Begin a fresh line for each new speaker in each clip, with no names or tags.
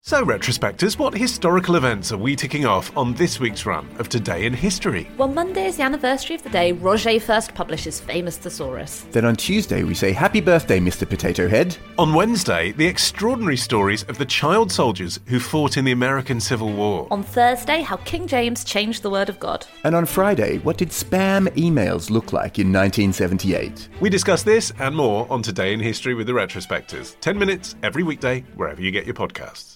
So, retrospectors, what historical events are we ticking off on this week's run of Today in History?
Well, Monday is the anniversary of the day Roget first published his famous Thesaurus.
Then on Tuesday we say happy birthday, Mr. Potato Head.
On Wednesday, the extraordinary stories of the child soldiers who fought in the American Civil War.
On Thursday, how King James changed the word of God.
And on Friday, what did spam emails look like in 1978?
We discuss this and more on Today in History with the retrospectors. 10 minutes every weekday, wherever you get your podcasts.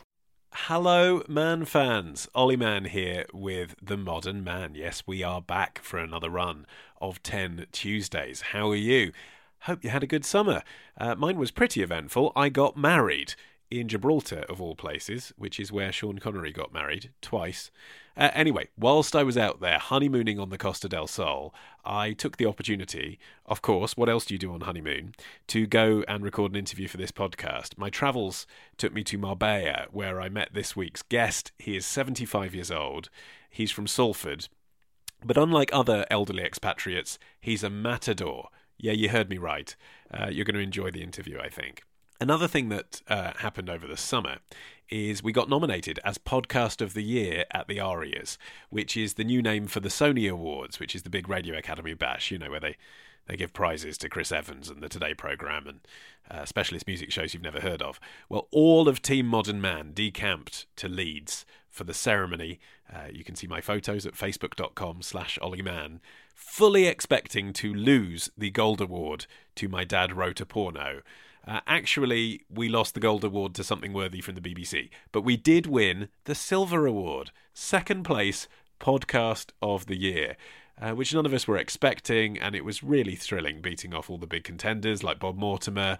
Hello, Man fans. Ollie Mann here with The Modern Man. Yes, we are back for another run of 10 Tuesdays. How are you? Hope you had a good summer. Mine was pretty eventful. I got married in Gibraltar, of all places, which is where Sean Connery got married twice. Anyway, whilst I was out there honeymooning on the Costa del Sol, I took the opportunity, of course, what else do you do on honeymoon, to go and record an interview for this podcast. My travels took me to Marbella, where I met this week's guest. He is 75 years old. He's from Salford. But unlike other elderly expatriates, he's a matador. Yeah, you heard me right. You're going to enjoy the interview, I think. Another thing that happened over the summer is we got nominated as Podcast of the Year at the ARIAs, which is the new name for the Sony Awards, which is the big Radio Academy bash, you know, where they give prizes to Chris Evans and the Today programme and specialist music shows you've never heard of. Well, all of Team Modern Man decamped to Leeds for the ceremony. You can see my photos at facebook.com/OllieMann, fully expecting to lose the Gold Award to My Dad Wrote a Porno. Actually, we lost the Gold Award to something worthy from the BBC, but we did win the Silver Award, second place Podcast of the Year, which none of us were expecting, and it was really thrilling, beating off all the big contenders like Bob Mortimer.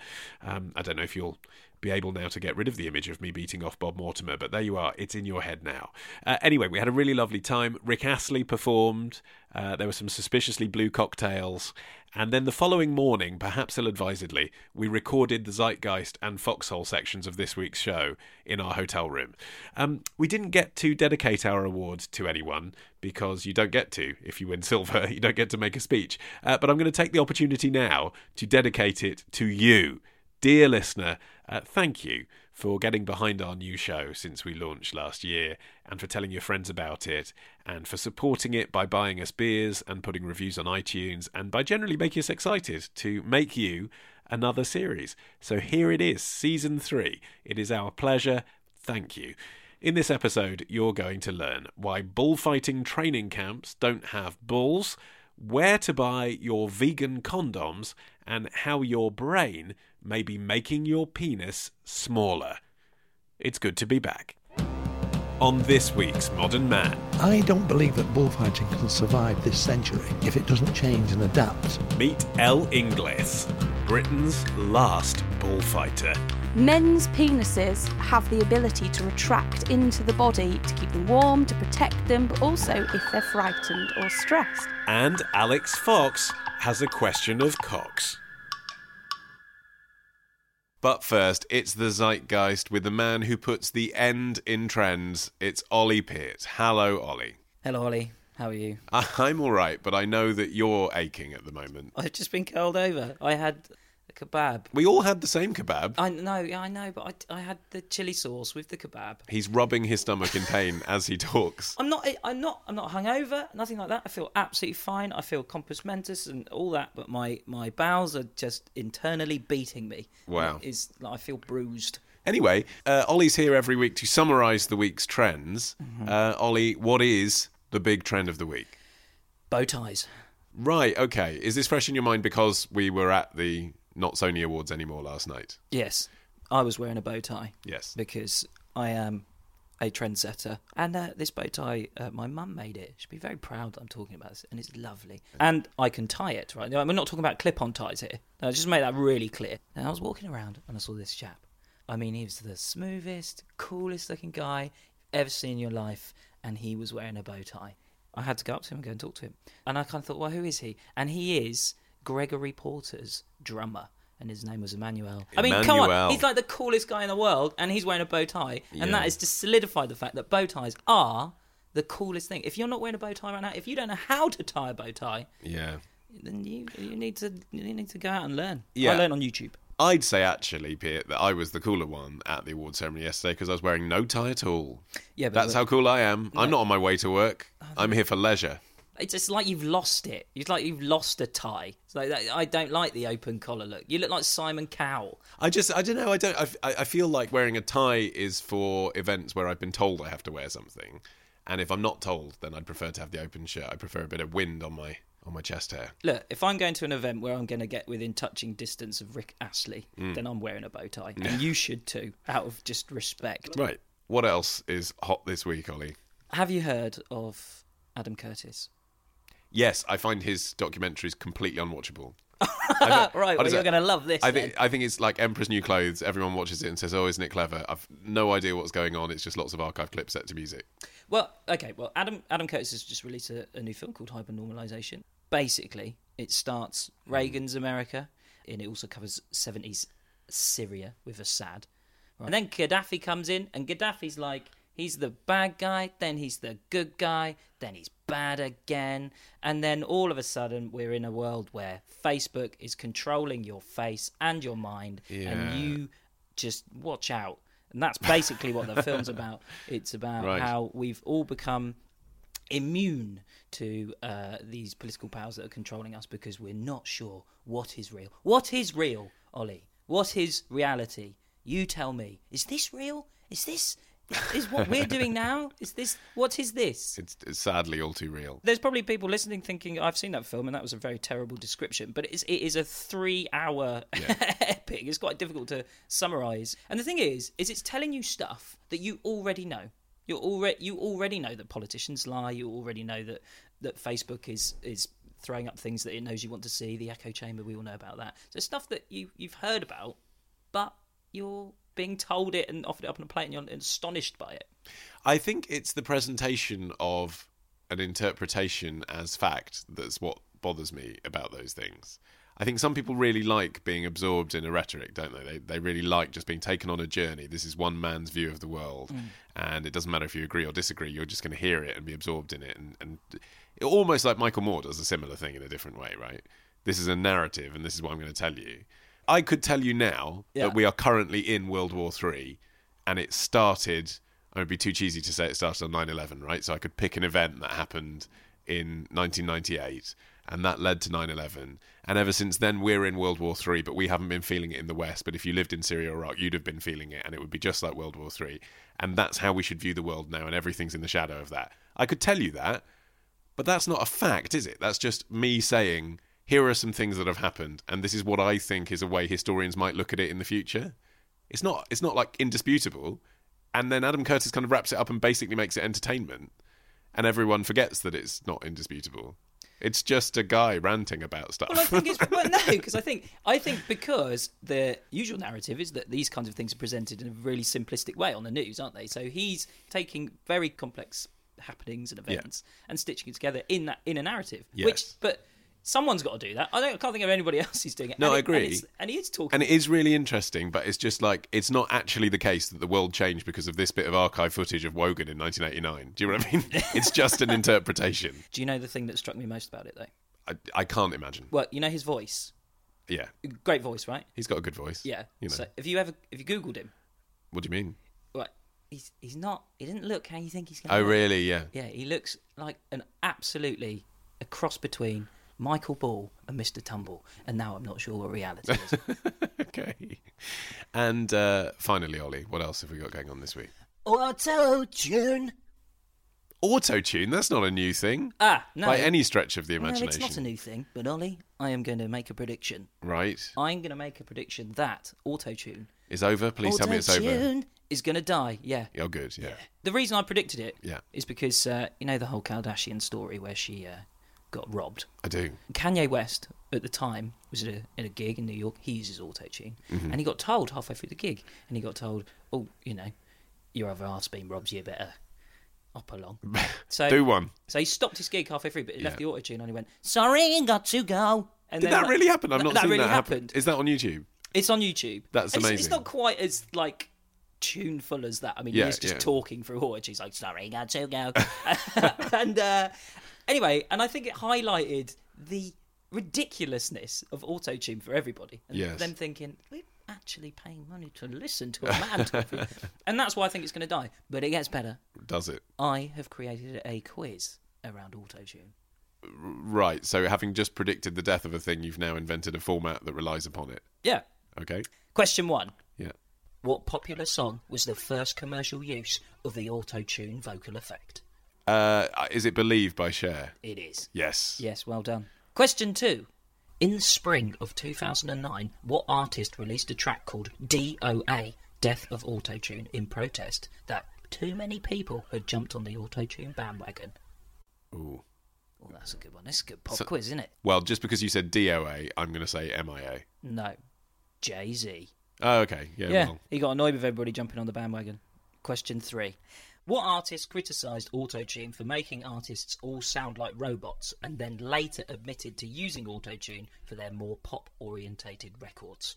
I don't know if you'll be able now to get rid of the image of me beating off Bob Mortimer, but there you are, it's in your head now. Anyway, we had a really lovely time. Rick Astley performed, there were some suspiciously blue cocktails, and then the following morning, perhaps ill-advisedly, we recorded the Zeitgeist and Foxhole sections of this week's show in our hotel room. We didn't get to dedicate our award to anyone, because you don't get to. If you win silver, you don't get to make a speech. But I'm going to take the opportunity now to dedicate it to you. Dear listener, thank you for getting behind our new show since we launched last year, and for telling your friends about it, and for supporting it by buying us beers and putting reviews on iTunes, and by generally making us excited to make you another series. So here it is, Season 3. It is our pleasure. Thank you. In this episode, you're going to learn why bullfighting training camps don't have bulls, where to buy your vegan condoms, and how your brain may be making your penis smaller. It's good to be back. On this week's Modern Man.
I don't believe that bullfighting can survive this century if it doesn't change and adapt.
Meet El Ingles, Britain's last bullfighter.
Men's penises have the ability to retract into the body to keep them warm, to protect them, but also if they're frightened or stressed.
And Alex Fox has a question of cocks. But first, it's the Zeitgeist with the man who puts the end in trends. It's Ollie Peart. Hello, Ollie.
Hello, Ollie. How are you?
I'm all right, but I know that you're aching at the moment.
I've just been curled over. I had a kebab.
We all had the same kebab.
I know, but I had the chili sauce with the kebab.
He's rubbing his stomach in pain as he talks.
I'm not hungover, nothing like that. I feel absolutely fine. I feel compos mentis and all that, but my bowels are just internally beating me.
Wow.
I feel bruised.
Anyway, Ollie's here every week to summarise the week's trends. Ollie, what is the big trend of the week?
Bow ties.
Right, okay. Is this fresh in your mind because we were at the Not Sony Awards anymore last night?
Yes, I was wearing a bow tie.
Yes.
Because I am a trendsetter. And this bow tie, my mum made it. She'd be very proud that I'm talking about this, and it's lovely. And I can tie it, right? We're not talking about clip-on ties here. No, just make that really clear. And I was walking around and I saw this chap. I mean, he was the smoothest, coolest looking guy you've ever seen in your life, and he was wearing a bow tie. I had to go up to him and go and talk to him. And I kind of thought, well, who is he? And he is Gregory Porter's drummer, and his name was Emmanuel. I mean, come on, he's like the coolest guy in the world, and he's wearing a bow tie, and that has just solidified the fact that bow ties are the coolest thing. If you're not wearing a bow tie right now, if you don't know how to tie a bow tie, then you need to go out and learn.
Yeah.
I learn on YouTube.
I'd say, actually, Pete, that I was the cooler one at the award ceremony yesterday because I was wearing no tie at all.
Yeah, but
That's how cool I am. I'm not on my way to work. I'm here for leisure.
It's just like you've lost it. It's like you've lost a tie. It's like I don't like the open collar look. You look like Simon Cowell.
I don't know. I feel like wearing a tie is for events where I've been told I have to wear something. And if I'm not told, then I'd prefer to have the open shirt. I prefer a bit of wind on my chest hair.
Look, if I'm going to an event where I'm going to get within touching distance of Rick Astley, then I'm wearing a bow tie. And you should too, out of just respect.
Right. What else is hot this week, Ollie?
Have you heard of Adam Curtis?
Yes, I find his documentaries completely unwatchable.
Right, well, you're going to love this.
I think it's like Emperor's New Clothes. Everyone watches it and says, "Oh, isn't it clever?" I've no idea what's going on. It's just lots of archive clips set to music.
Well, okay. Well, Adam Curtis has just released a new film called Hypernormalization. Basically, it starts Reagan's America, and it also covers 70s Syria with Assad. Right. And then Gaddafi comes in, and Gaddafi's like, he's the bad guy, then he's the good guy, then he's bad again. And then all of a sudden, we're in a world where Facebook is controlling your face and your mind, and you just watch out. And that's basically what the film's about. It's about how we've all become immune to these political powers that are controlling us because we're not sure what is real. What is real, Ollie? What is reality? You tell me. Is this real? Is what we're doing now? What is this?
It's sadly all too real.
There's probably people listening thinking, I've seen that film and that was a very terrible description, but it is a 3-hour epic. It's quite difficult to summarise. And the thing is it's telling you stuff that you already know. You already know that politicians lie. You already know that Facebook is throwing up things that it knows you want to see. The echo chamber, we all know about that. So stuff that you've heard about, but you're being told it and offered it up on a plate and you're astonished by it.
I think it's the presentation of an interpretation as fact that's what bothers me about those things. I think some people really like being absorbed in a rhetoric, don't they? They really like just being taken on a journey. This is one man's view of the world, and it doesn't matter if you agree or disagree. You're just going to hear it and be absorbed in it. And it, almost like Michael Moore does a similar thing in a different way, right? This is a narrative, and this is what I'm going to tell you. I could tell you now that we are currently in World War III, and it started... It would be too cheesy to say it started on 9/11, right? So I could pick an event that happened in 1998, and that led to 9/11. And ever since then, we're in World War III, but we haven't been feeling it in the West. But if you lived in Syria or Iraq, you'd have been feeling it, and it would be just like World War III. And that's how we should view the world now, and everything's in the shadow of that. I could tell you that, but that's not a fact, is it? That's just me saying, here are some things that have happened, and this is what I think is a way historians might look at it in the future. It's not like indisputable. And then Adam Curtis kind of wraps it up and basically makes it entertainment. And everyone forgets that it's not indisputable. It's just a guy ranting about stuff.
Well, I think because I think because the usual narrative is that these kinds of things are presented in a really simplistic way on the news, aren't they? So he's taking very complex happenings and events and stitching it together in a narrative.
Yes.
But someone's got to do that. I can't think of anybody else who's doing it.
No, I agree.
And he is talking.
And it is really interesting, but it's just like, it's not actually the case that the world changed because of this bit of archive footage of Wogan in 1989. Do you know what I mean? It's just an interpretation.
Do you know the thing that struck me most about it, though?
I can't imagine.
Well, you know his voice?
Yeah.
Great voice, right?
He's got a good voice.
Yeah.
You know.
So if you Googled him.
What do you mean?
Right. He didn't look how you think he's going
to
look.
Oh, really? Yeah.
Yeah, he looks like a cross between Michael Ball and Mr. Tumble, and now I'm not sure what reality is.
Okay. And finally, Ollie, what else have we got going on this week?
Auto-tune.
Auto-tune? That's not a new thing.
No.
By any stretch of the imagination.
No, it's not a new thing, but Ollie, I am going to make a prediction.
Right.
I'm going to make a prediction that auto-tune
is over. Please tell me it's over.
Is going to die, yeah.
Oh, good, yeah.
The reason I predicted it
is
because, you know the whole Kardashian story where she... got robbed.
I do.
Kanye West at the time was at a gig in New York. He uses auto-tune, and he got told halfway through the gig, and he got told, "Oh, you know, your other half's been robbed. You better hop along." So
do one.
So he stopped his gig halfway through, but he left the auto-tune, and he went, "Sorry, got to go." And
did that really happen? I've not seen
really
that happen. Is that on YouTube?
It's on YouTube.
That's amazing.
It's not quite as tuneful as that. I mean, he's just talking through auto-tune. He's like, "Sorry, got to go," and. Anyway, and I think it highlighted the ridiculousness of auto-tune for everybody. And them thinking, actually paying money to listen to a man talking. And that's why I think it's going to die. But it gets better.
Does it?
I have created a quiz around autotune.
Right, so having just predicted the death of a thing, you've now invented a format that relies upon it.
Yeah.
Okay.
Question 1.
Yeah.
What popular song was the first commercial use of the auto-tune vocal effect?
Is it Believe by Cher?
It is.
Yes.
Yes, well done. Question 2.
In the spring of 2009, what artist released a track called DOA, Death of Autotune, in protest that too many people had jumped on the autotune bandwagon?
Ooh.
Oh, that's a good one. That's a good pop quiz, isn't it?
Well, just because you said DOA, I'm going to say MIA.
No. Jay-Z.
Oh, okay. Yeah, well.
He got annoyed with everybody jumping on the bandwagon. Question 3. What artist criticised autotune for making artists all sound like robots and then later admitted to using autotune for their more pop-orientated records?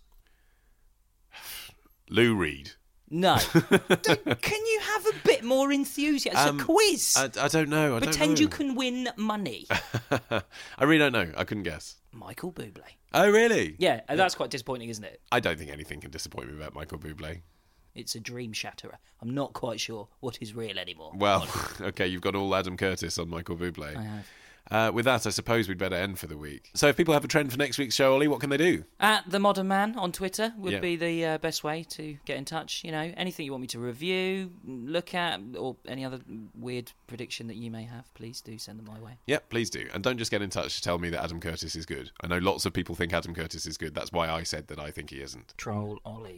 Lou Reed.
No. Can you have a bit more enthusiasm? It's a quiz.
I don't know.
Pretend you can win money.
I really don't know. I couldn't guess.
Michael Bublé.
Oh, really?
Yeah, that's quite disappointing, isn't it?
I don't think anything can disappoint me about Michael Bublé.
It's a dream shatterer. I'm not quite sure what is real anymore.
Well, okay, you've got all Adam Curtis on Michael Bublé.
I have.
With that, I suppose we'd better end for the week. So if people have a trend for next week's show, Ollie, what can they do?
At The Modern Man on Twitter would be the best way to get in touch. You know, anything you want me to review, look at, or any other weird prediction that you may have, please do send them my way.
Yep, please do. And don't just get in touch to tell me that Adam Curtis is good. I know lots of people think Adam Curtis is good. That's why I said that I think he isn't.
Troll Ollie.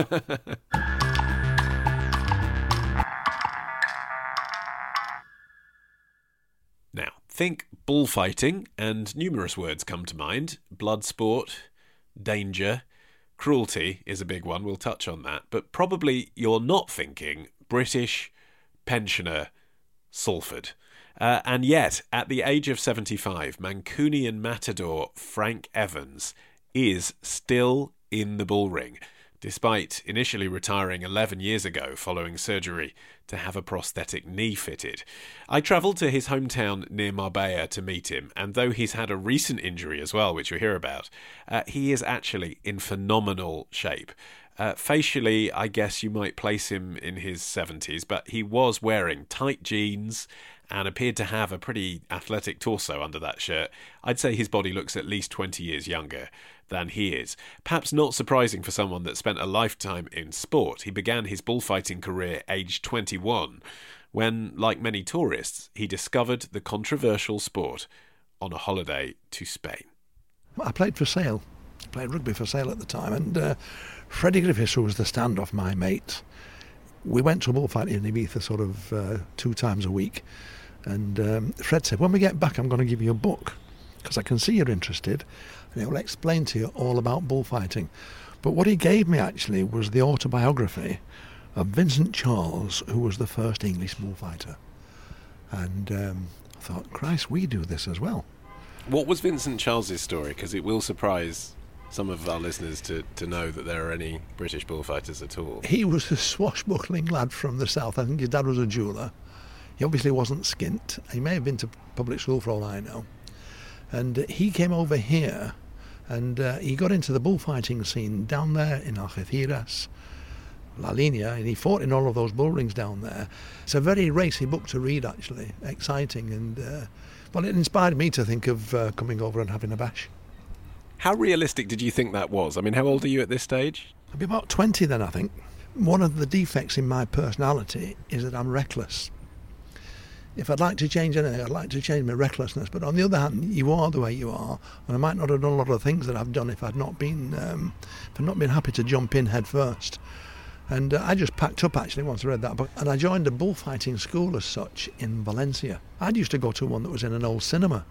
Now, think bullfighting, and numerous words come to mind. Blood sport, danger, cruelty is a big one. We'll touch on that. But probably you're not thinking British pensioner Salford. And yet, at the age of 75, Mancunian matador Frank Evans is still in the bull ring, despite initially retiring 11 years ago following surgery to have a prosthetic knee fitted. I travelled to his hometown near Marbella to meet him, and though he's had a recent injury as well, which you'll hear about, he is actually in phenomenal shape. Facially, I guess you might place him in his 70s, but he was wearing tight jeans and appeared to have a pretty athletic torso under that shirt. I'd say his body looks at least 20 years younger than he is. Perhaps not surprising for someone that spent a lifetime in sport. He began his bullfighting career aged 21, when, like many tourists, he discovered the controversial sport on a holiday to Spain.
I played for Sale. I played rugby for Sale at the time, and Freddie Griffiths, who was the standoff, my mate, we went to a bullfight in Ibiza sort of 2 times a week. And Fred said, when we get back, I'm going to give you a book, because I can see you're interested, and it will explain to you all about bullfighting. But what he gave me, actually, was the autobiography of Vincent Charles, who was the first English bullfighter. And I thought, Christ, we do this as well.
What was Vincent Charles's story? Because it will surprise some of our listeners to know that there are any British bullfighters at all.
He was a swashbuckling lad from the south. I think his dad was a jeweller. He obviously wasn't skint. He may have been to public school for all I know. And he came over here and he got into the bullfighting scene down there in Algeciras, La Linea, and he fought in all of those bull rings down there. It's a very racy book to read, actually, exciting, and well, it inspired me to think of coming over and having a bash.
How realistic did you think that was? I mean, how old are you at this stage?
I'd be about 20 then, I think. One of the defects in my personality is that I'm reckless. If I'd like to change anything, I'd like to change my recklessness. But on the other hand, you are the way you are, and I might not have done a lot of things that I've done if I'd not been happy to jump in head first. And I just packed up, actually, once I read that book, and I joined a bullfighting school as such in Valencia. I used to go to one that was in an old cinema.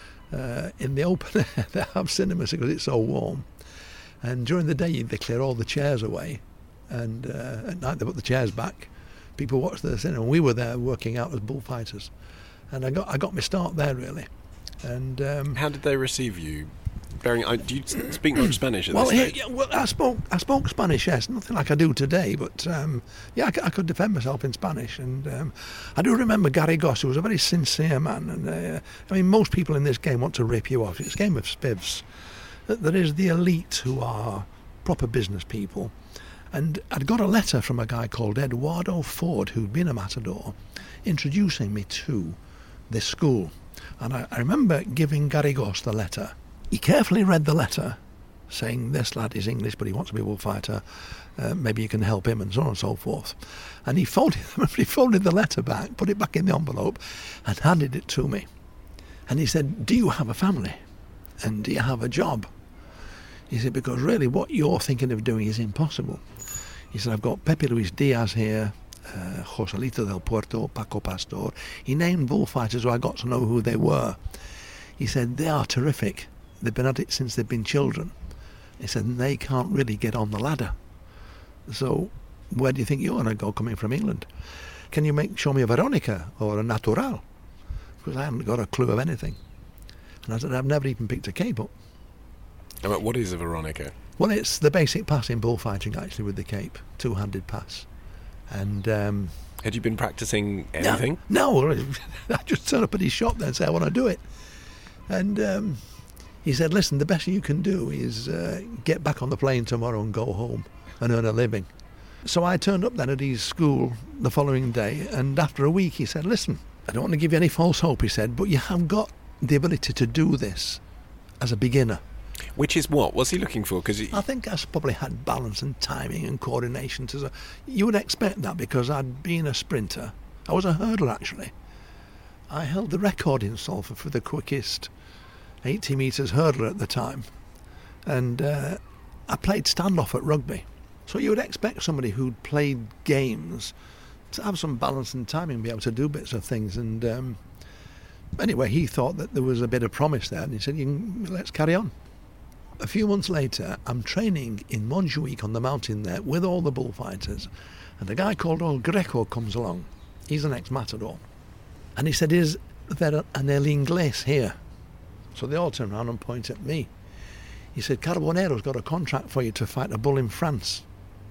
In the open air, they have cinemas because it's so warm. And during the day, they clear all the chairs away, and at night they put the chairs back. People watch the cinema. We were there working out as bullfighters, and I got my start there, really. And
how did they receive you? Do you speak much Spanish at
this
stage?
Yeah, well, I spoke Spanish, yes, nothing like I do today, but yeah, I could defend myself in Spanish. And I do remember Gary Goss, who was a very sincere man. And I mean, most people in this game want to rip you off. It's a game of spivs. There is the elite who are proper business people. And I'd got a letter from a guy called Eduardo Ford, who'd been a matador, introducing me to this school. And I remember giving Garrigós the letter. He carefully read the letter, saying, this lad is English, but he wants to be a bullfighter. Maybe you can help him, and so on and so forth. And he folded the letter back, put it back in the envelope, and handed it to me. And he said, do you have a family? And do you have a job? He said, because really what you're thinking of doing is impossible. He said, I've got Pepe Luis Diaz here, Joselito del Puerto, Paco Pastor. He named bullfighters who I got to know who they were. He said, they are terrific. They've been at it since they've been children. He said, and they can't really get on the ladder. So where do you think you're going to go coming from England? Can you show me a Veronica or a Natural? Because I haven't got a clue of anything. And I said, I've never even picked a cape up.
What is a Veronica?
Well, it's the basic pass in bullfighting, actually, with the cape, two-handed pass. And
had you been practicing anything?
No, I just turned up at his shop there and said, I want to do it. And he said, listen, the best you can do is get back on the plane tomorrow and go home and earn a living. So I turned up then at his school the following day, and after a week he said, listen, I don't want to give you any false hope, he said, but you have got the ability to do this as a beginner.
Which is what? What's he looking for?
I think I probably had balance and timing and coordination. You would expect that because I'd been a sprinter. I was a hurdler, actually. I held the record in Salford for the quickest 80 metres hurdler at the time. And I played standoff at rugby. So you would expect somebody who'd played games to have some balance and timing, be able to do bits of things. And anyway, he thought that there was a bit of promise there, and he said, let's carry on. A few months later, I'm training in Montjuic on the mountain there with all the bullfighters, and a guy called Old Greco comes along. He's an ex-matador. And he said, is there an El Inglés here? So they all turned around and pointed at me. He said, Carbonero's got a contract for you to fight a bull in France.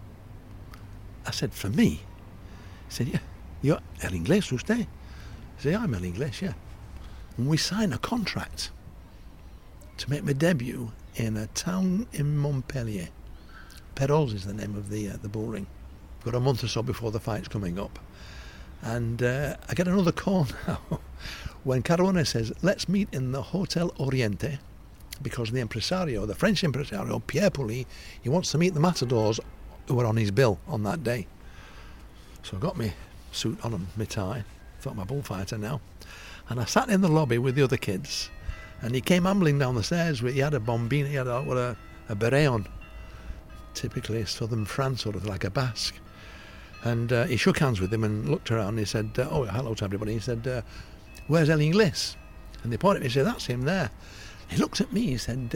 I said, for me? He said, yeah. You're El Inglés, usted? I said, yeah, I'm El Inglés, yeah. And we signed a contract to make my debut in a town in Montpellier. Perols is the name of the bull ring. Got a month or so before the fight's coming up. And I get another call now when Carbone says, let's meet in the Hotel Oriente, because the French impresario, Pierre Pouly, he wants to meet the matadors who were on his bill on that day. So I got my suit on and my tie, thought I'm a bullfighter now. And I sat in the lobby with the other kids, and he came ambling down the stairs. He had a bombina, he had a beret on, typically southern France, sort of like a Basque. And he shook hands with him and looked around and he said, oh, hello to everybody. He said, where's El Inglés? And they pointed at me and said, that's him there. He looked at me, he said,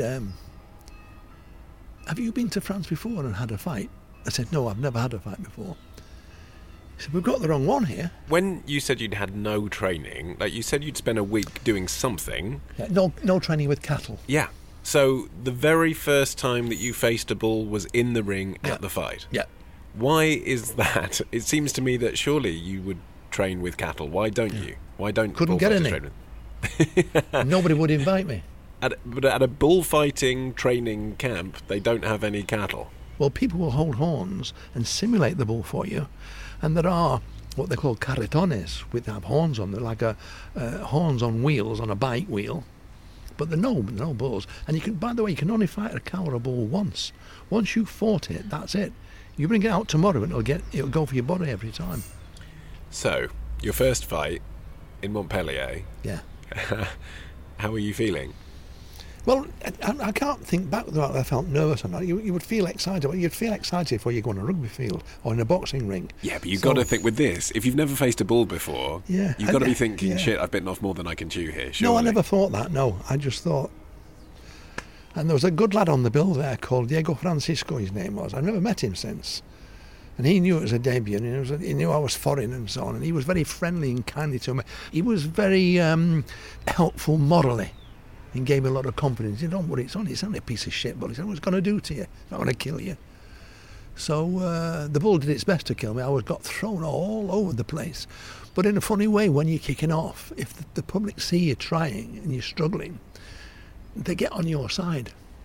have you been to France before and had a fight? I said, no, I've never had a fight before. He said, we've got the wrong one here.
When you said you'd had no training, like you said you'd spent a week doing something.
Yeah, no training with cattle.
Yeah. So the very first time that you faced a bull was in the ring at the fight.
Yeah.
Why is that? It seems to me that surely you would train with cattle. Why don't you? Why don't
couldn't get any?
Train with...
Nobody would invite me.
But at a bullfighting training camp, they don't have any cattle.
Well, people will hold horns and simulate the bull for you. And there are what they call carretones, which have horns on them, like horns on wheels, on a bike wheel. But there are no bulls. And you can, by the way, you can only fight a cow or a bull once. Once you've fought it, that's it. You bring it out tomorrow and it'll go for your body every time.
So, your first fight in Montpellier.
Yeah.
How were you feeling?
Well, I can't think back that I felt nervous or not. You would feel excited. You'd feel excited before you go on a rugby field or in a boxing ring.
Yeah, but you've got to think with this, if you've never faced a bull before, you've got to be thinking, shit, I've bitten off more than I can chew here, surely.
No, I never thought that, no. I just thought... And there was a good lad on the bill there called Diego Francisco, his name was. I've never met him since. And he knew it was a debut, and he knew I was foreign and so on, and he was very friendly and kindly to me. He was very helpful morally. He gave me a lot of confidence. He said, don't worry, it's only a piece of shit, but he said, what's it going to do to you? It's not going to kill you. So the bull did its best to kill me. I got thrown all over the place. But in a funny way, when you're kicking off, if the public see you trying and you're struggling, they get on your side.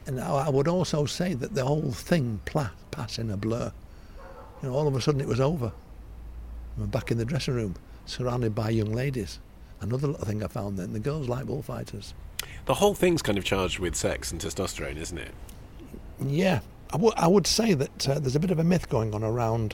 And I would also say that the whole thing passed in a blur. You know, all of a sudden it was over. We're back in the dressing room, surrounded by young ladies. Another little thing I found then, the girls like bullfighters.
The whole thing's kind of charged with sex and testosterone, isn't it?
Yeah, I would say that there's a bit of a myth going on around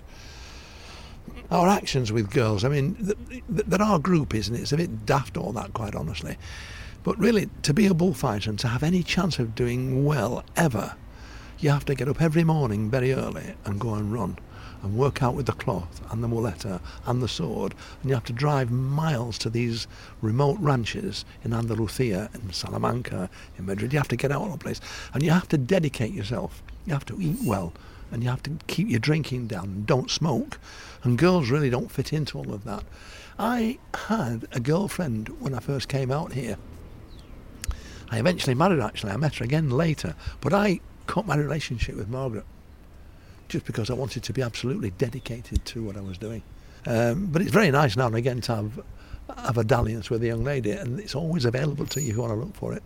our actions with girls. I mean, there are groupies, and it's a bit daft all that, quite honestly. But really, to be a bullfighter and to have any chance of doing well ever, you have to get up every morning very early and go and run and work out with the cloth and the muleta and the sword, and you have to drive miles to these remote ranches in Andalusia, in Salamanca, in Madrid. You have to get out of the place, and you have to dedicate yourself. You have to eat well, and you have to keep your drinking down and don't smoke, and girls really don't fit into all of that. I had a girlfriend when I first came out here. I eventually married her, actually. I met her again later, but I cut my relationship with Margaret just because I wanted to be absolutely dedicated to what I was doing. But it's very nice now and again to have a dalliance with a young lady, and it's always available to you if you want to look for it.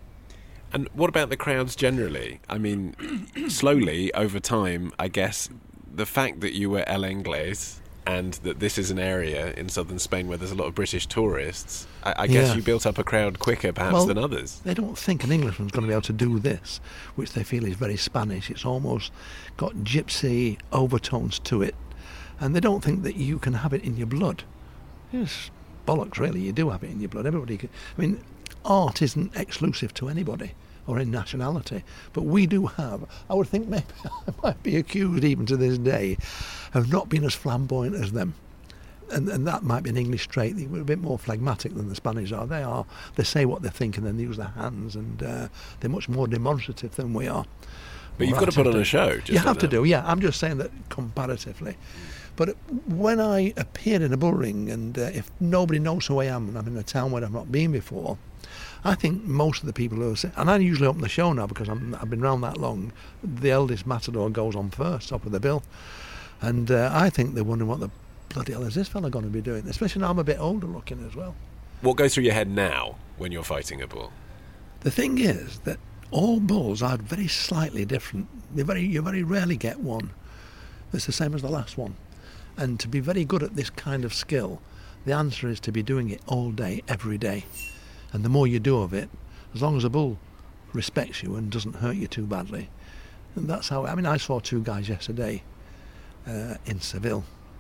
And what about the crowds generally? I mean, slowly, over time, I guess, the fact that you were El Inglés and that this is an area in southern Spain where there's a lot of British tourists, I guess you built up a crowd quicker perhaps than others.
They don't think an Englishman's going to be able to do this, which they feel is very Spanish. It's almost got gypsy overtones to it, and they don't think that you can have it in your blood. It's bollocks, really. You do have it in your blood. Everybody can. I mean, art isn't exclusive to anybody or any nationality, but we do have. I would think maybe I might be accused even to this day of not being as flamboyant as them. And that might be an English trait. They're a bit more phlegmatic than the Spanish are. They say what they think and then they use their hands, and they're much more demonstrative than we are.
But you've got to put on a show.
You have to do, yeah. I'm just saying that comparatively. But when I appear in a bull ring, and if nobody knows who I am, and I'm in a town where I've not been before, I think most of the people who say, and I usually open the show now because I've been around that long, the eldest matador goes on first, top of the bill. And I think they're wondering what the bloody hell is this fella going to be doing, especially now I'm a bit older looking as well.
What goes through your head now when you're fighting a bull?
The thing is that all bulls are very slightly different. You very rarely get one that's the same as the last one. And to be very good at this kind of skill, the answer is to be doing it all day, every day. And the more you do of it, as long as a bull respects you and doesn't hurt you too badly. And that's how, I mean, I saw two guys yesterday in Seville.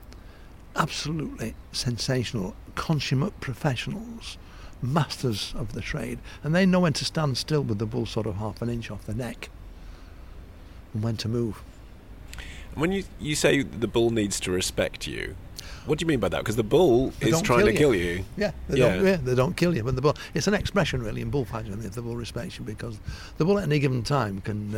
Absolutely sensational, consummate professionals, masters of the trade, and they know when to stand still with the bull sort of half an inch off the neck and when to move.
When you say the bull needs to respect you, what do you mean by that? Because the bull is trying to kill you.
Yeah, they don't kill you. But the bull, it's an expression really in bullfighting, if the bull respects you, because the bull at any given time can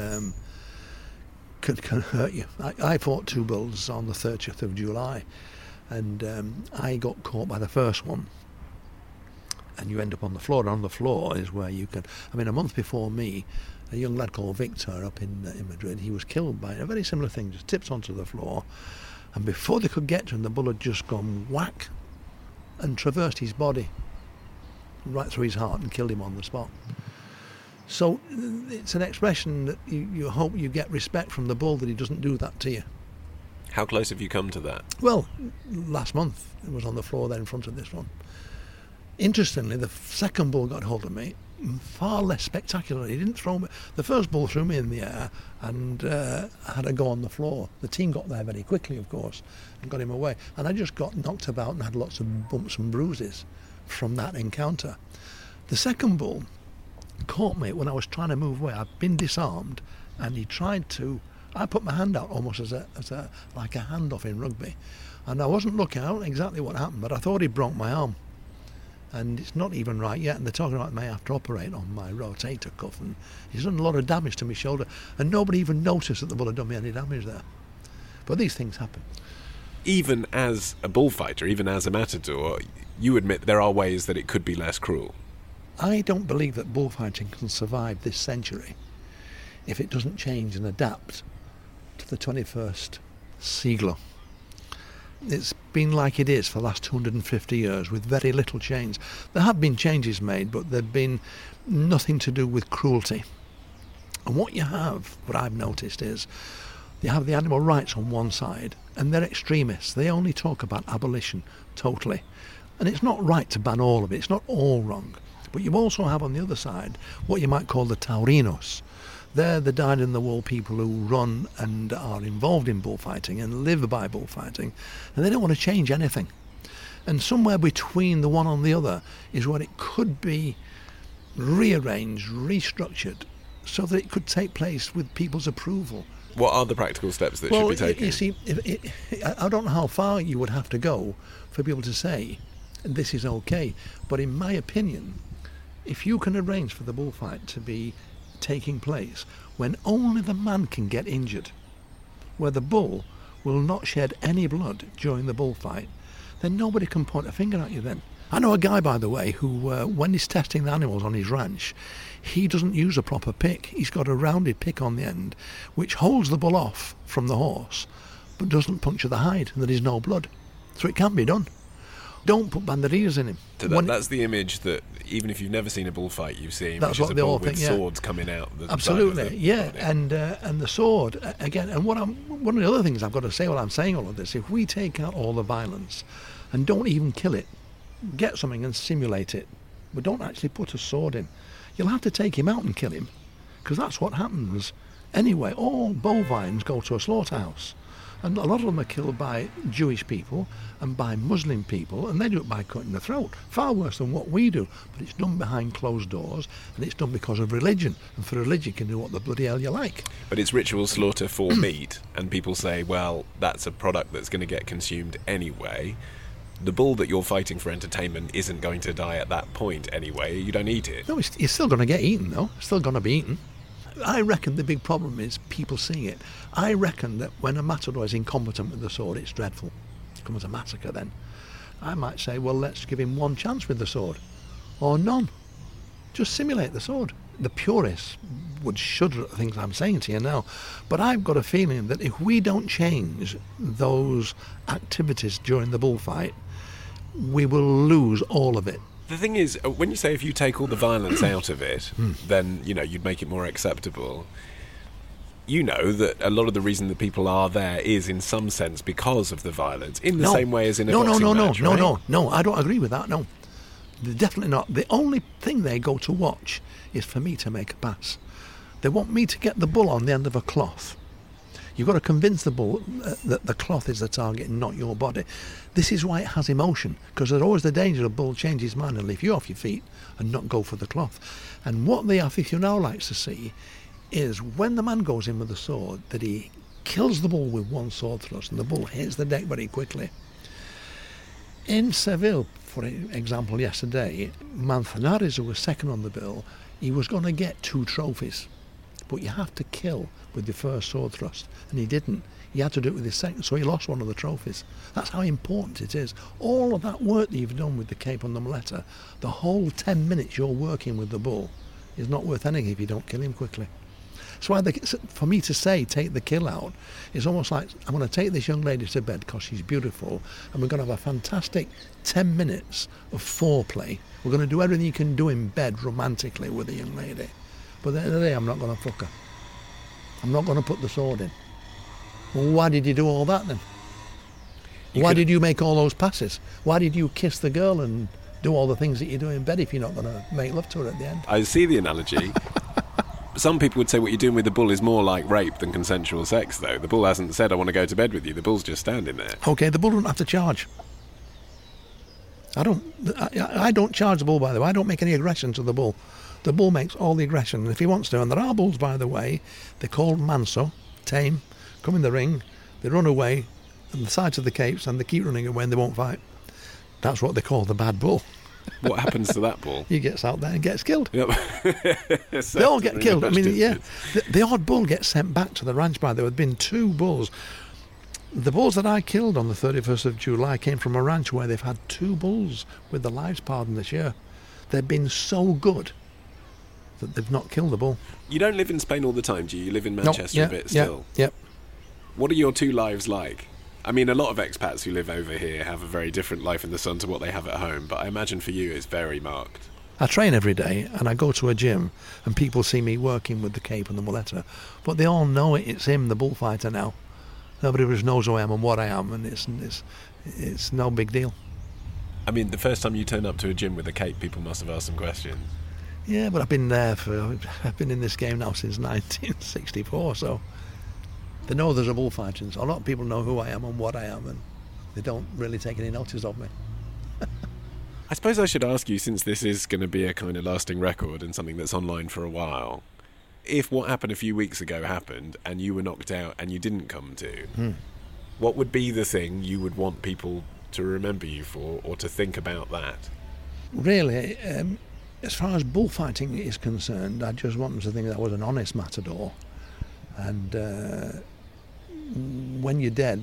hurt you. I fought two bulls on the 30th of July, and I got caught by the first one. And you end up on the floor. And on the floor is where you can. I mean, a month before me, a young lad called Victor up in Madrid, he was killed by a very similar thing, just tips onto the floor. And before they could get to him, the bull had just gone whack and traversed his body right through his heart and killed him on the spot. So it's an expression that you hope you get respect from the bull, that he doesn't do that to you.
How close have you come to that?
Well, last month it was on the floor there in front of this one. Interestingly, the second bull got hold of me far less spectacular. He didn't throw me. The first bull threw me in the air and had a go on the floor. The team got there very quickly, of course, and got him away. And I just got knocked about and had lots of bumps and bruises from that encounter. The second bull caught me when I was trying to move away. I'd been disarmed, and he tried to. I put my hand out almost as like a handoff in rugby, and I wasn't looking. I don't know exactly what happened, but I thought he broke my arm. And it's not even right yet, and they're talking about I may have to operate on my rotator cuff, and he's done a lot of damage to my shoulder, and nobody even noticed that the bull had done me any damage there. But these things happen.
Even as a bullfighter, even as a matador, you admit there are ways that it could be less cruel.
I don't believe that bullfighting can survive this century if it doesn't change and adapt to the 21st siglo. It's been like it is for the last 250 years with very little change. There have been changes made, but they've been nothing to do with cruelty And what I've noticed is, you have the animal rights on one side, and they're extremists. They only talk about abolition, totally. And it's not right to ban all of it. It's not all wrong. But you also have on the other side what you might call the taurinos. They're the dyed-in-the-wool people who run and are involved in bullfighting and live by bullfighting, and they don't want to change anything. And somewhere between the one and the other is where it could be rearranged, restructured, so that it could take place with people's approval.
What are the practical steps that should be taken?
You see, I don't know how far you would have to go for people to say this is okay, but in my opinion, if you can arrange for the bullfight to be taking place when only the man can get injured, where the bull will not shed any blood during the bullfight, then nobody can point a finger at you then. I know a guy, by the way, who, when he's testing the animals on his ranch, he doesn't use a proper pick. He's got a rounded pick on the end, which holds the bull off from the horse, but doesn't puncture the hide, and there is no blood. So it can be done. Don't put banderillas in him.
So that's the image that, even if you've never seen a bullfight, you've seen,
that's
which is
what
a
they
bull
all
with
think, yeah.
swords coming out.
Absolutely, yeah. And the sword, again, and one of the other things I've got to say while I'm saying all of this, if we take out all the violence and don't even kill it, get something and simulate it, but don't actually put a sword in, you'll have to take him out and kill him, because that's what happens. Anyway, all bovines go to a slaughterhouse, and a lot of them are killed by Jewish people and by Muslim people, and they do it by cutting the throat. Far worse than what we do, but it's done behind closed doors, and it's done because of religion, and for religion you can do what the bloody hell you like.
But it's ritual slaughter for meat, and people say, well, that's a product that's going to get consumed anyway. The bull that you're fighting for entertainment isn't going to die at that point anyway. You don't eat it.
No, it's still going to get eaten, though. It's still going to be eaten. I reckon the big problem is people seeing it. I reckon that when a matador is incompetent with the sword, it's dreadful. It becomes a massacre then. I might say, well, let's give him one chance with the sword. Or none. Just simulate the sword. The purists would shudder at the things I'm saying to you now. But I've got a feeling that if we don't change those activities during the bullfight, we will lose all of it.
The thing is, when you say if you take all the violence out of it, then, you'd make it more acceptable. You know that a lot of the reason that people are there is, in some sense, because of the violence, in the same way as in a boxing match, right?
No, I don't agree with that, no. They're definitely not. The only thing they go to watch is for me to make a pass. They want me to get the bull on the end of a cloth. You've got to convince the bull that the cloth is the target and not your body. This is why it has emotion, because there's always the danger the bull change his mind and leave you off your feet and not go for the cloth. And what the aficionado likes to see is when the man goes in with the sword, that he kills the bull with one sword thrust and the bull hits the deck very quickly. In Seville, for example, yesterday, Manzanares, who was second on the bill, he was going to get 2 trophies. But you have to kill with the first sword thrust, and he didn't. He had to do it with his second, so he lost one of the trophies. That's how important it is. All of that work that you've done with the cape and the muleta, the whole 10 minutes you're working with the bull, is not worth anything if you don't kill him quickly. So for me to say take the kill out is almost like I'm going to take this young lady to bed because she's beautiful, and we're going to have a fantastic 10 minutes of foreplay. We're going to do everything you can do in bed romantically with a young lady. But at the end of the day, I'm not going to fuck her. I'm not going to put the sword in. Well, why did you do all that then? Why did you make all those passes? Why did you kiss the girl and do all the things that you do in bed if you're not going to make love to her at the end?
I see the analogy. Some people would say what you're doing with the bull is more like rape than consensual sex, though. The bull hasn't said, I want to go to bed with you. The bull's just standing there.
Okay, the bull doesn't have to charge. I don't charge the bull, by the way. I don't make any aggression to the bull. The bull makes all the aggression, and if he wants to, and there are bulls, by the way, they're called manso, tame, come in the ring, they run away on the sides of the capes, and they keep running away and they won't fight. That's what they call the bad bull.
What happens to that bull?
He gets out there and gets killed.
Yep.
They all get killed. I mean, yeah. The odd bull gets sent back to the ranch by. There have been 2 bulls. The bulls that I killed on the 31st of July came from a ranch where they've had 2 bulls with their lives pardoned this year. They've been so good that they've not killed the bull.
You don't live in Spain all the time, do you? You live in Manchester a bit still?
Yep.
What are your 2 lives like? I mean, a lot of expats who live over here have a very different life in the sun to what they have at home, but I imagine for you it's very marked.
I train every day and I go to a gym and people see me working with the cape and the muleta, but they all know it's him, the bullfighter now. Nobody just knows who I am and what I am, and it's no big deal.
I mean, the first time you turned up to a gym with a cape, people must have asked some questions.
Yeah, but I've been in this game now since 1964, so they know there's a bullfighting. So a lot of people know who I am and what I am, and they don't really take any notice of me.
I suppose I should ask you, since this is going to be a kind of lasting record and something that's online for a while, if what happened a few weeks ago happened and you were knocked out and you didn't come to, what would be the thing you would want people to remember you for, or to think about that?
Really, as far as bullfighting is concerned, I just want them to think that I was an honest matador. And when you're dead,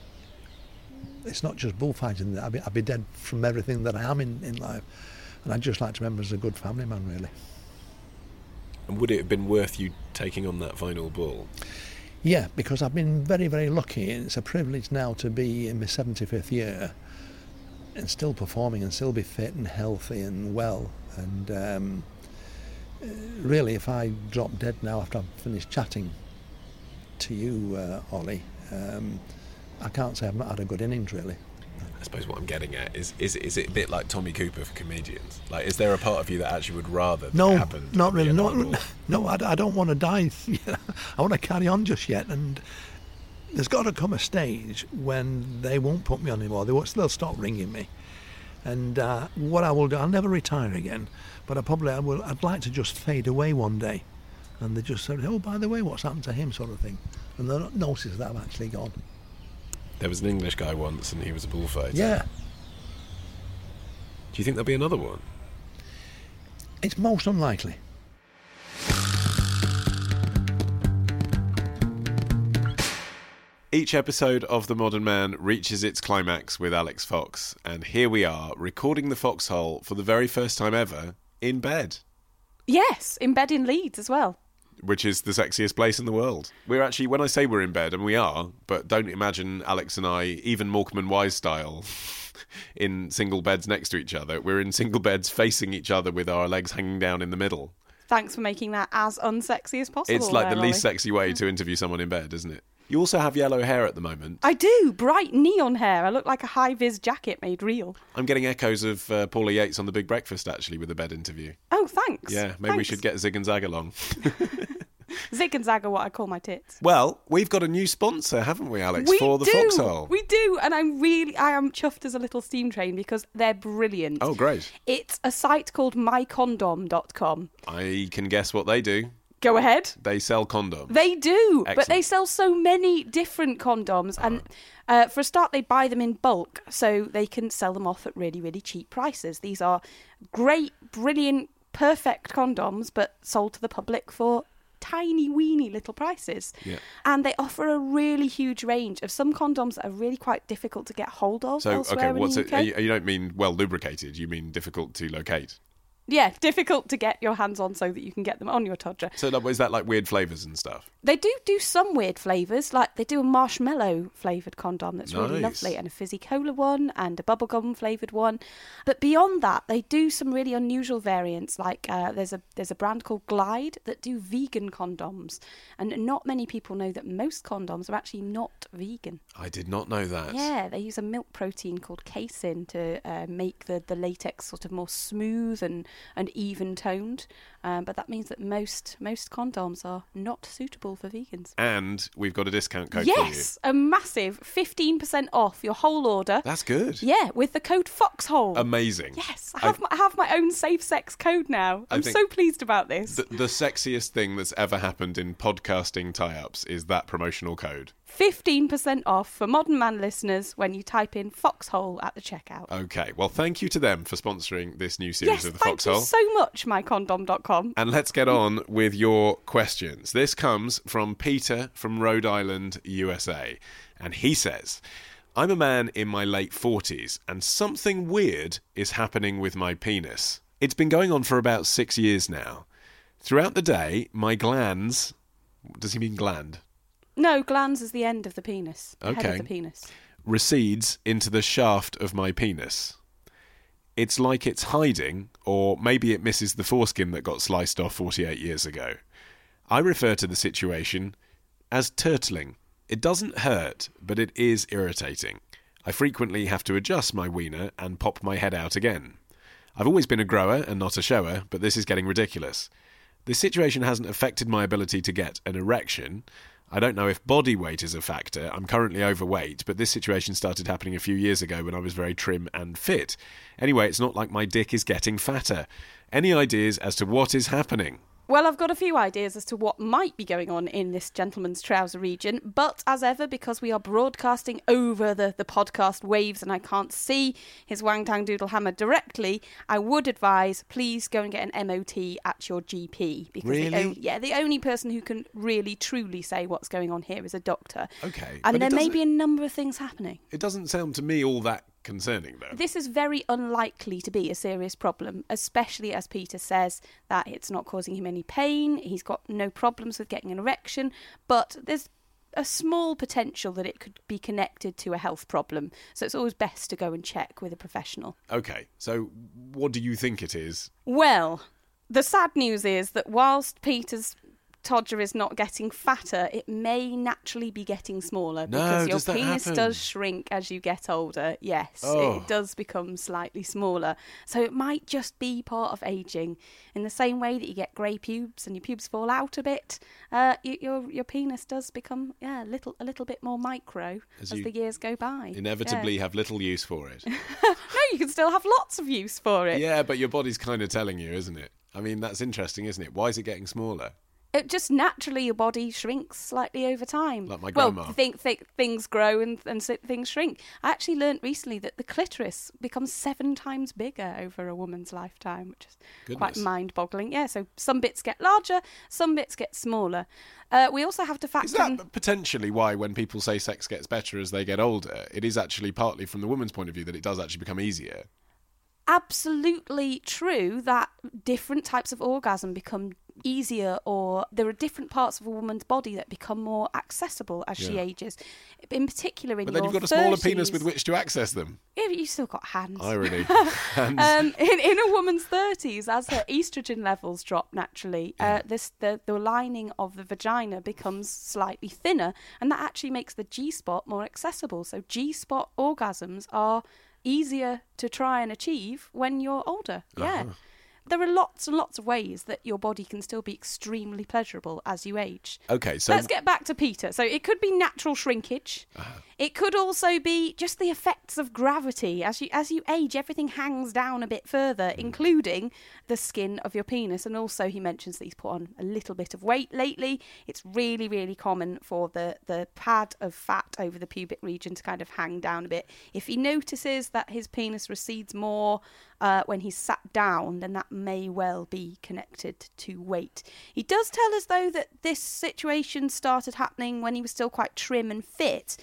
it's not just bullfighting. I'd be dead from everything that I am in life. And I'd just like to remember as a good family man, really.
And would it have been worth you taking on that final bull?
Yeah, because I've been very, very lucky, and it's a privilege now to be in my 75th year and still performing and still be fit and healthy and well. And really, if I drop dead now after I've finished chatting to you, Ollie, I can't say I've not had a good innings, really.
I suppose what I'm getting at is it a bit like Tommy Cooper for comedians? Like, is there a part of you that actually would rather that it happened?
Not really. No, I don't want to die. I want to carry on just yet. And there's got to come a stage when they won't put me on anymore. They'll stop ringing me. And what I will do, I'll never retire again, but I'd like to just fade away one day. And they just say, oh, by the way, what's happened to him, sort of thing. And they'll not notice that I'm actually gone.
There was an English guy once and he was a bullfighter.
Yeah.
Do you think there'll be another one?
It's most unlikely.
Each episode of The Modern Man reaches its climax with Alex Fox, and here we are, recording the Foxhole for the very first time ever, in bed.
Yes, in bed in Leeds as well.
Which is the sexiest place in the world. We're actually, when I say we're in bed, and we are, but don't imagine Alex and I, even Morecambe and Wise style, in single beds next to each other. We're in single beds facing each other with our legs hanging down in the middle.
Thanks for making that as unsexy as possible.
It's like the
Ollie.
least sexy way to interview someone in bed, isn't it? You also have yellow hair at the moment.
I do. Bright neon hair. I look like a high-vis jacket made real.
I'm getting echoes of Paula Yates on The Big Breakfast, actually, with the bed interview.
Oh, thanks.
Yeah, maybe we should get Zig and Zag along.
Zig and Zag are what I call my tits.
Well, we've got a new sponsor, haven't we, Alex, for the Foxhole?
We do, and I am chuffed as a little steam train because they're brilliant.
Oh, great.
It's a site called mycondom.com.
I can guess what they do.
Go ahead.
They sell condoms.
They do,
Excellent.
but they sell so many different condoms. And for a start, they buy them in bulk, so they can sell them off at really, really cheap prices. These are great, brilliant, perfect condoms, but sold to the public for tiny, weeny little prices.
Yeah.
And they offer a really huge range of some condoms that are really quite difficult to get hold of elsewhere in the UK.
You don't mean well lubricated, you mean difficult to locate?
Yeah, difficult to get your hands on so that you can get them on your todger.
So is that like weird flavours and stuff?
They do some weird flavours, like they do a marshmallow flavoured condom that's really lovely, and a fizzy cola one, and a bubblegum flavoured one. But beyond that, they do some really unusual variants, like there's a brand called Glide that do vegan condoms. And not many people know that most condoms are actually not vegan.
I did not know that.
Yeah, they use a milk protein called casein to make the latex sort of more smooth and even toned, but that means that most condoms are not suitable for vegans.
And we've got a discount code for you.
Yes, a massive 15% off your whole order.
That's good.
Yeah, with the code Foxhole.
Amazing.
Yes, I have my own safe sex code now. I'm so pleased about this.
The sexiest thing that's ever happened in podcasting tie-ups is that promotional code.
15% off for Modern Man listeners when you type in Foxhole at the checkout.
Okay, well, thank you to them for sponsoring this new series of the Foxhole.
Thank you so much, mycondom.com.
And let's get on with your questions. This comes from Peter from Rhode Island, USA. And he says, I'm a man in my late 40s and something weird is happening with my penis. It's been going on for about 6 years now. Throughout the day, my glands... Does he mean gland?
No, glans is the end of the penis. The
Okay.
head of the penis.
Recedes into the shaft of my penis. It's like it's hiding Or maybe it misses the foreskin that got sliced off 48 years ago. I refer to the situation as turtling. It doesn't hurt, but it is irritating. I frequently have to adjust my wiener and pop my head out again. I've always been a grower and not a shower, but this is getting ridiculous. This situation hasn't affected my ability to get an erection. I don't know if body weight is a factor. I'm currently overweight, but this situation started happening a few years ago when I was very trim and fit. Anyway, it's not like my dick is getting fatter. Any ideas as to what is happening?
Well, I've got a few ideas as to what might be going on in this gentleman's trouser region, but as ever, because we are broadcasting over the podcast waves and I can't see his Wangtang Doodle Hammer directly, I would advise please go and get an MOT at your GP. Because
really?
the only person who can really truly say what's going on here is a doctor.
Okay.
And there may be a number of things happening.
It doesn't sound to me all that concerning, though.
This is very unlikely to be a serious problem, especially as Peter says that it's not causing him any pain, he's got no problems with getting an erection, but there's a small potential that it could be connected to a health problem. So it's always best to go and check with a professional.
Okay, so what do you think it is?
Well, the sad news is that whilst Peter's Todger is not getting fatter, it may naturally be getting smaller because your penis does shrink as you get older. Yes, It does become slightly smaller. So it might just be part of ageing. In the same way that you get grey pubes and your pubes fall out a bit, your penis does become a little bit more micro as the years go by.
Inevitably have little use for it.
No, you can still have lots of use for it.
Yeah, but your body's kind of telling you, isn't it? I mean, that's interesting, isn't it? Why is it getting smaller?
It just naturally, your body shrinks slightly over time.
Like my grandma.
Well, things grow and things shrink. I actually learnt recently that the clitoris becomes 7 times bigger over a woman's lifetime, which is quite mind-boggling. Yeah, so some bits get larger, some bits get smaller. We also have to factor in...
Is that potentially why when people say sex gets better as they get older, it is actually partly from the woman's point of view that it does actually become easier?
Absolutely true that different types of orgasm become easier, or there are different parts of a woman's body that become more accessible as she ages. In particular in your 30s. But then
you've got a smaller penis with which to access them.
Yeah, but you've still got hands.
Irony. Hands.
In a woman's 30s, as her estrogen levels drop naturally, the lining of the vagina becomes slightly thinner, and that actually makes the G-spot more accessible. So G-spot orgasms are easier to try and achieve when you're older. Yeah. There are lots and lots of ways that your body can still be extremely pleasurable as you age.
Okay, so...
Let's get back to Peter. So it could be natural shrinkage. It could also be just the effects of gravity. As you age, everything hangs down a bit further, including the skin of your penis. And also he mentions that he's put on a little bit of weight lately. It's really, really common for the pad of fat over the pubic region to kind of hang down a bit. If he notices that his penis recedes more when he's sat down, then that may well be connected to weight. He does tell us, though, that this situation started happening when he was still quite trim and fit.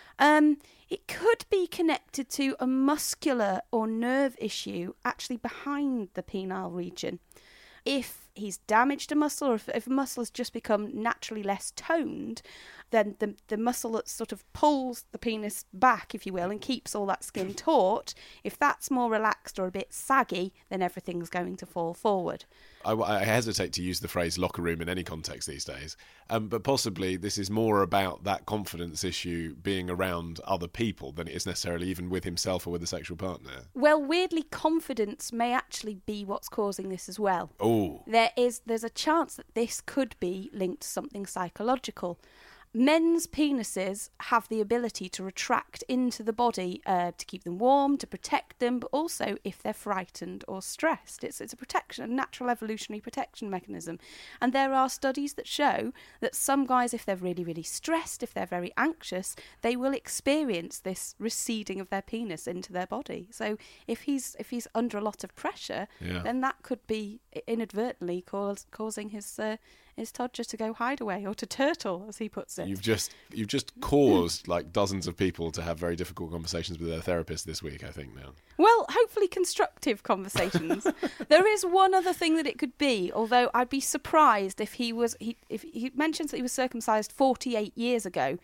It could be connected to a muscular or nerve issue actually behind the penile region. If he's damaged a muscle, or if a muscle has just become naturally less toned, then the muscle that sort of pulls the penis back, if you will, and keeps all that skin taut, if that's more relaxed or a bit saggy, then everything's going to fall forward.
I hesitate to use the phrase locker room in any context these days, but possibly this is more about that confidence issue being around other people than it is necessarily even with himself or with a sexual partner.
Well, weirdly, confidence may actually be what's causing this as well.
Oh.
There's a chance that this could be linked to something psychological. Men's penises have the ability to retract into the body to keep them warm, to protect them, but also if they're frightened or stressed. It's a protection, a natural evolutionary protection mechanism. And there are studies that show that some guys, if they're really, really stressed, if they're very anxious, they will experience this receding of their penis into their body. So if he's under a lot of pressure, then that could be inadvertently causing his Todger to go hideaway, or to turtle, as he puts it.
You've just caused like dozens of people to have very difficult conversations with their therapist this week, I think, now.
Well, hopefully constructive conversations. There is one other thing that it could be, although I'd be surprised if he mentions that he was circumcised 48 years ago.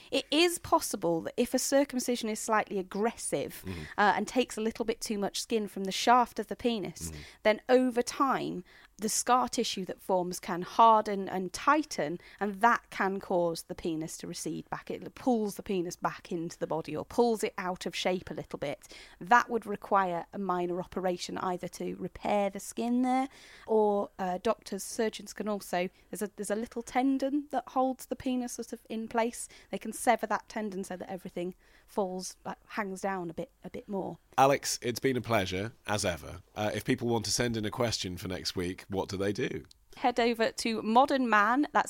It is possible that if a circumcision is slightly aggressive and takes a little bit too much skin from the shaft of the penis, then over time the scar tissue that forms can harden and tighten, and that can cause the penis to recede back. It pulls the penis back into the body or pulls it out of shape a little bit. That would require a minor operation either to repair the skin there, or surgeons can also, there's a little tendon that holds the penis sort of in place. They can sever that tendon so that everything hangs down a bit more.
Alex, it's been a pleasure, as ever. If people want to send in a question for next week, what do they do?
Head over to modernman, that's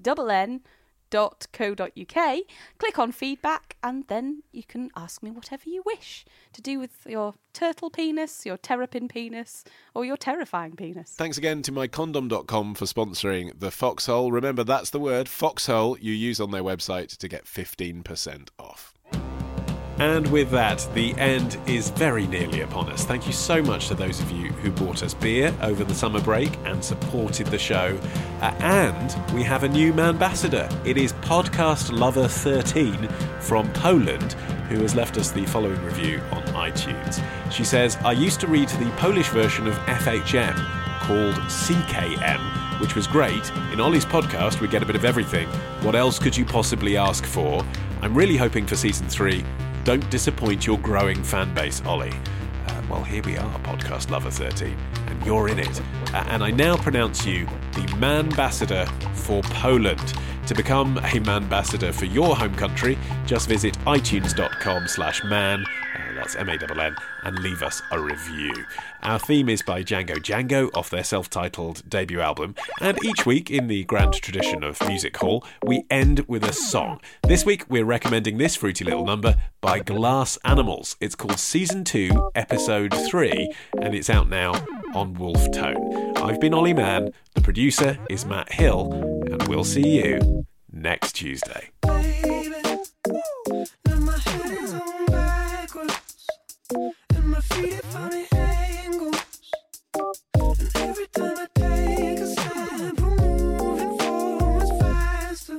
MANN.co.uk, click on feedback, and then you can ask me whatever you wish to do with your turtle penis, your terrapin penis, or your terrifying penis.
Thanks again to mycondom.com for sponsoring the Foxhole. Remember, that's the word, Foxhole, you use on their website to get 15% off. And with that, the end is very nearly upon us. Thank you so much to those of you who bought us beer over the summer break and supported the show. And we have a new ambassador. It is Podcast Lover 13 from Poland, who has left us the following review on iTunes. She says, I used to read the Polish version of FHM called CKM, which was great. In Ollie's podcast, we get a bit of everything. What else could you possibly ask for? I'm really hoping for season 3. Don't disappoint your growing fan base, Ollie. Well, here we are, Podcast Lover 13, and you're in it. And I now pronounce you the Manbassador for Poland. To become a Manbassador for your home country, just visit itunes.com/man, that's MANN, and leave us a review. Our theme is by Django Django off their self-titled debut album, and each week, in the grand tradition of Music Hall, we end with a song. This week, we're recommending this fruity little number by Glass Animals. It's called Season 2, Episode 3, and it's out now on Wolf Tone. I've been Ollie Mann, the producer is Matt Hill, and we'll see you next Tuesday.
Baby, now my head is on backwards, and my feet are funny angles, and every time I take a step, I'm moving forwards faster,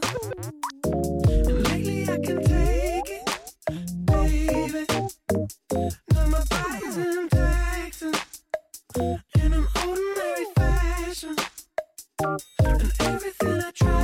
and lately I can take it, baby, now my body's intact, in an ordinary fashion, and everything I try